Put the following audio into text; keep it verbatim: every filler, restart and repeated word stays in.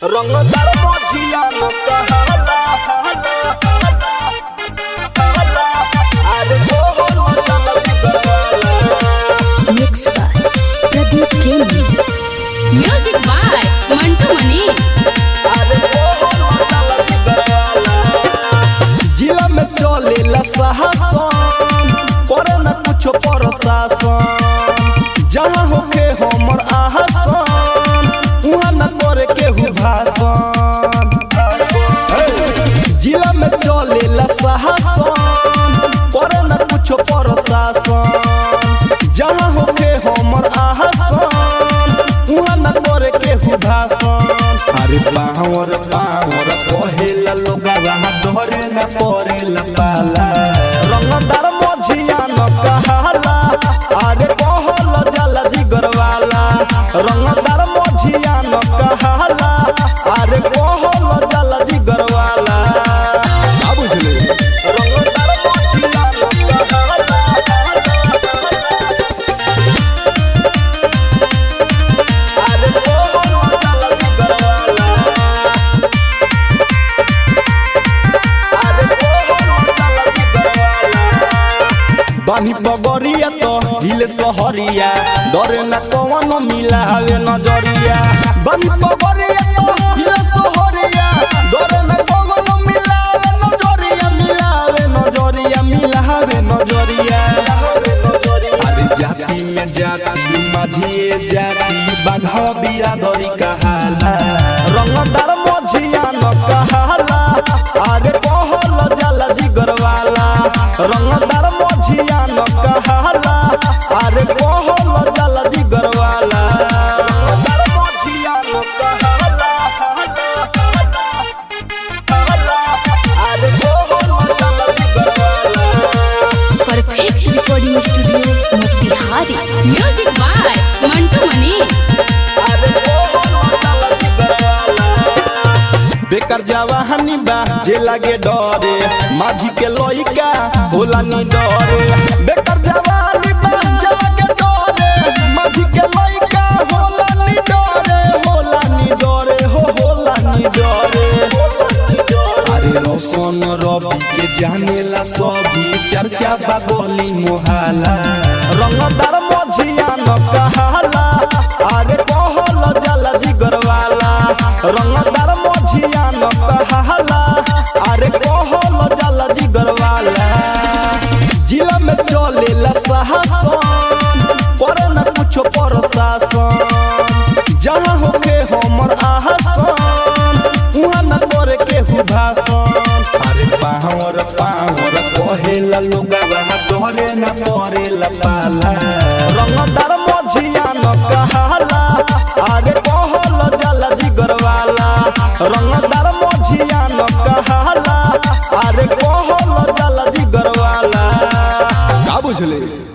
रंगदार मोझिया न कहला अरे बोल चलती गवाला मिक्स बाय प्रदीप प्रेमी म्यूजिक बाय मंटू मनीष। अरे बोल चलती गवाला जिला में चलेला साहसन करे न कुछ प्रशासन जहाँ होके हमर आहसन उहाँ न करे केहू भाषण जिला में चलेला साहसन करे न कुछ प्रशासन जहाँ होके हमर आहसन उहाँ न करे केहू भाषण अरे पावर पावर कहेला लोगा वहाँ धरे न पड़ेला पाला रंगदार मोझिया न कहला आगे कहल जाला जिगर वाला रंगदार मोझिया न कहला अरे कहल जाला जिगर वाला का बुझले रंगदार मोझिया न कहला अरे कहल जाला जिगर वाला अरे कहल जाला जिगर वाला बानी पगरिया तो हिले सहरिया डरे न कवनो मिलावे नजरिया बानी पगरिया तो हिले सहरिया डरे न कवनो मिलावे नजरिया मिलावे नजरिया मिलावे नजरिया अरे जाति में जाति माझिए जाति बाघा बिरादरी कहाला रंगदार मोझिया न कहाला अरे कहल जाला जिगर वाला रंगदार मोझिया न कहला अरे कहल जाला जिगर वाला रंगदार मोझिया न कहला अरे कहल जाला जिगर वाला perfect recording studio Motihari music by Mantu Manish. अरे कहल जाला जिगर वाला बेकार जवानी बा जे लागे डरे माझी के लइका होला नी डरे बेकार जवानी बा जे लागे डरे माझी के लइका होला नी डरे होला नी डरे हो होला नी डरे अरे रोशन रवि के जानेला सभी चर्चा बा गोली मोहाला रंगदार मोझिया न कहला आगे कहल जाला जिगर वाला रंगदार मोझिया न कहला अरे कहल जाला जिगर वाला जिला में चलेला साहसन करे न कुछ प्रशासन जहाँ होके हमर आहसन उहाँ न करे केहू भाषण अरे पावर पावर कहेला लोगा वहाँ डरे न पड़ेला पाला रंगदार मोझिया न कहला आगे कहल जाला जिगर वाला रंगदार मोझिया न कहला अरे कहल जाला जिगर वाला का बुझले।